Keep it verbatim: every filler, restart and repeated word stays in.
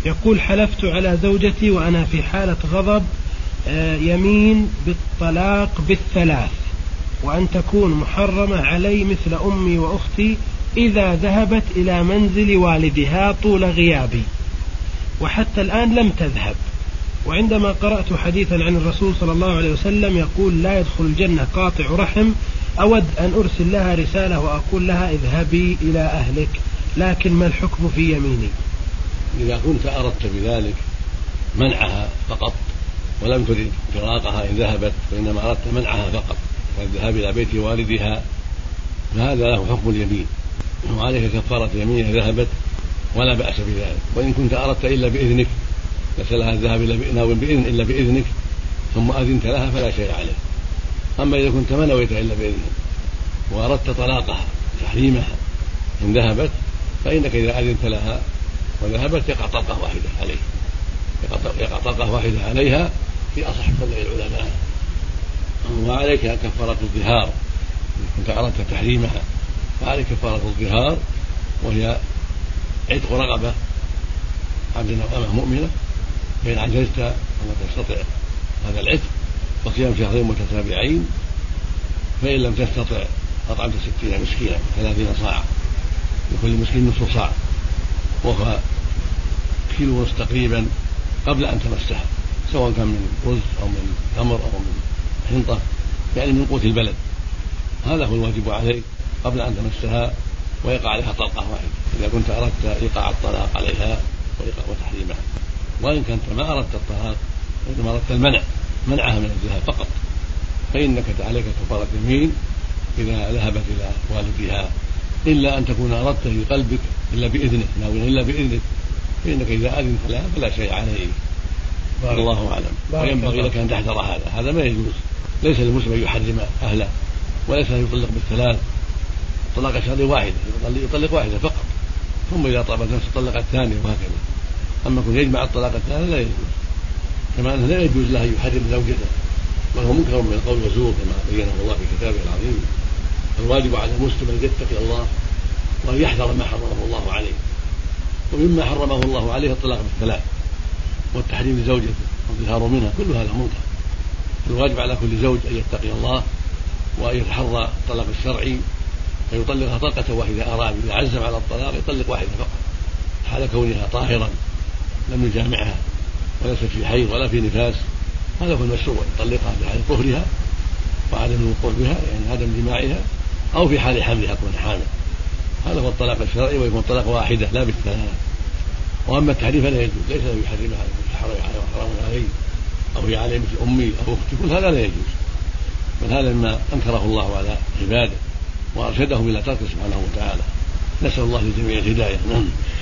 يقول: حلفت على زوجتي وأنا في حالة غضب يمين بالطلاق بالثلاث، وأن تكون محرمة علي مثل أمي وأختي إذا ذهبت إلى منزل والدها طول غيابي، وحتى الآن لم تذهب. وعندما قرأت حديثا عن الرسول صلى الله عليه وسلم يقول: لا يدخل الجنة قاطع رحم، أود أن أرسل لها رسالة وأقول لها: اذهبي إلى أهلك، لكن ما الحكم في يميني؟ إذا كنت أردت بذلك منعها فقط ولم ترد فراقها إن ذهبت، وإنما أردت منعها فقط والذهاب إلى بيت والدها، فهذا له حكم اليمين، وعليك كفارة يمين إذا ذهبت ولا بأس بذلك. وإن كنت أردت إلا بإذنك، ليس لها الذهاب إلا بإذنك ثم أذنت لها فلا شيء عليه. أما إذا كنت ما نويت إلا بإذنك وأردت طلاقها تحريمها إن ذهبت، فإنك إذا أذنت لها وذهبت يقع طلقة واحدة عليه يقع طلقة واحدة عليها في أصح قول العلماء. وعليك كفارة الظهار إن كنت أردت تحريمها، فعليك كفارة الظهار، وهي عتق رقبة عبد أو أمة مؤمنة، فإن عجزت ولا تستطع هذا العتق وصيام شهرين متتابعين، فإن لم تستطع أطعمت ستين مسكينا ثلاثين صاع، لكل مسكين نصف صاع، وهو كيلو ونصف تقريبا قبل أن تمسها، سواء كان من رز أو من تمر أو من حنطة، يعني من قوت البلد. هذا هو الواجب عليك قبل أن تمسها ويقع عليها طلقة واحدة إذا كنت أردت إيقاع الطلاق عليها وتحريمها. وإن كنت ما أردت الطلاق وإنما أردت المنع منعها من الذهاب فقط، فإنك عليك كفارة يمين إذا ذهبت إلى والدها، إلا أن تكون أردت في قلبك إلا بإذنك ناوي إلا بإذنك، فإنك إذا أذنت لها فلا شيء عليه. الله أعلم. وينبغي لك أن تحذر هذا هذا ما يجوز. ليس للمسلم أن يحرم أهله، وليس أن يطلق بالثلاث، طلاق الشهر واحد يطلق واحدة فقط، ثم إذا طلبت نفسه طلق الثانية، وهكذا. أما كن يجمع الطلاق الثاني لا يجوز، كما أنه لا يجوز له أن يحرم زوجته، وهو منكر من القول والزور كما بينه الله في كتابه العظيم. الواجب على المسلم أن يتقي الله وأن يحذر ما حرمه الله عليه، ومما حرمه الله عليه الطلاق بالثلاث والتحريم لزوجته والظهار منها، كل هذا منكر. الواجب على كل زوج أن يتقي الله وأن يتحرى الطلاق الشرعي، فيطلقها طلقة واحدة أراد، إذا عزم على الطلاق يطلق واحدة فقط حال كونها طاهرا لم يجامعها وليس في حيض ولا في نفاس، هذا هو المشروع، يطلقها في حال طهرها وعدم الوقوع بها يعني عدم جماعها، أو في حال حملها كون حامل. هذا هو الطلاق الشرعي، ويكون طلاق واحدة لا بالثلاث. وأما التحريم فلا يجوز، ليس له يحرمها حرام عليه أو هي عليه مثل أمي أو أختي، كل هذا لا يجوز، بل هذا مما أنكره الله على عباده وأرشدهم إلى تركه سبحانه وتعالى. نسأل الله للجميع الهداية.